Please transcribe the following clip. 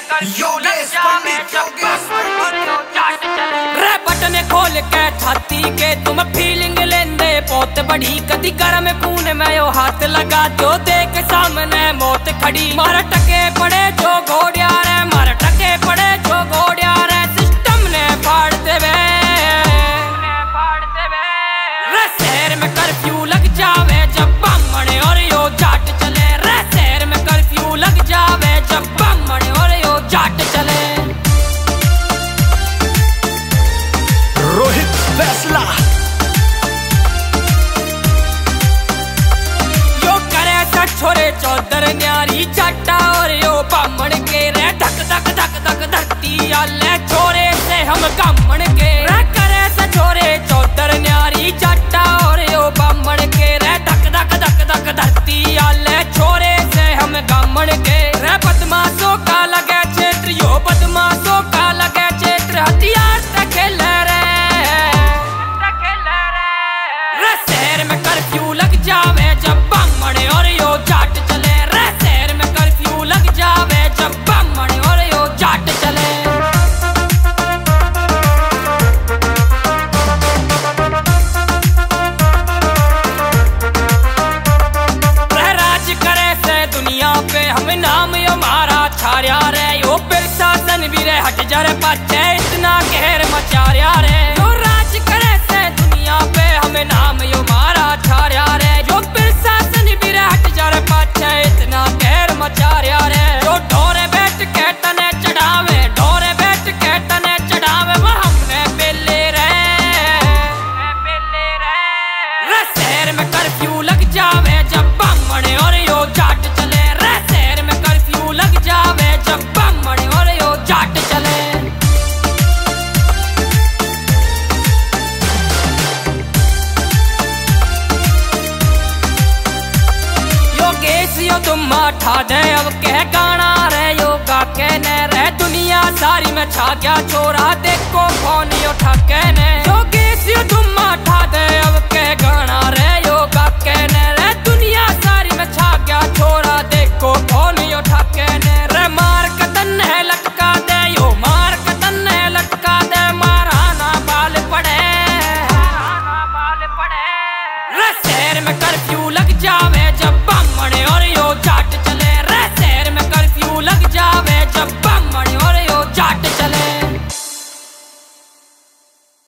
रे बटन खोल के छाती के तुम फीलिंग लेंदे बहुत बड़ी कदी गर्म खून में यो हाथ लगा जो देख सामने मौत खड़ी मार टके पड़े जो घोड़िया रे मार टके पड़े जो घोड़िया रे सिस्टम ने फाड़ देवे रे शहर में कर्फ्यू लग जावे जब बामण और यो जाट चले रे शहर में कर्फ्यू लग जावे जब बामण और यो जाट चले। रोहित फैसला यो करे छोरे चौधर न्यारी जाटा और यो बामण के रे धक धक धक धक धरती आले छोरे से हम गामण के रे करे छोरे चौधर न्यारी जाटा और यो बामण के रे धक धक धक धक धरती आले छोरे से हम गामण के रे बदमाशों का लगे क्षेत्र यो बदमाशों का लगे क्षेत्र हथियार से खेले रे शहर में कर्फ्यू लग जावे जब बामण और यो जाट चले रे शहर में कर्फ्यू लग जावे जब बामण और यो जाट चले। राज करे से दुनिया पे हम नाम यो मारा छारिया रे यो प्रशासन भी रे हट जा रे पाछे इतना कहर मचारिया रे यो राज करे से दुनिया पे हमें नाम यो मारा छारिया रे जो प्रशासन भी रे हट जा रे पाछे इतना कहर मचारिया रे जो ढोरे बैठ के तने चढ़ावे ढोरे बैठ के तने चढ़ावे वो हमने बेले रे शहर में कर्फ्यू लग जावे जब बामण और यो जाट चले रे शहर में कर्फ्यू लग जावे जब बामण और यो जाट चले। यो तुम माठा दे अब कह गाना रे यो गा के ने रे दुनिया सारी में छा गया छोरा देखो फोन यो ठाके ने यो तुम माठा दे अब कह गाना रे यो गा के ने रे दुनिया सारी में छा गया छोरा देखो फोन यो ठाके ने रे मार कतन है लटका दे यो मार कतन है लटका दे मारा ना बाल पड़े रे शहर में कर्फ्यू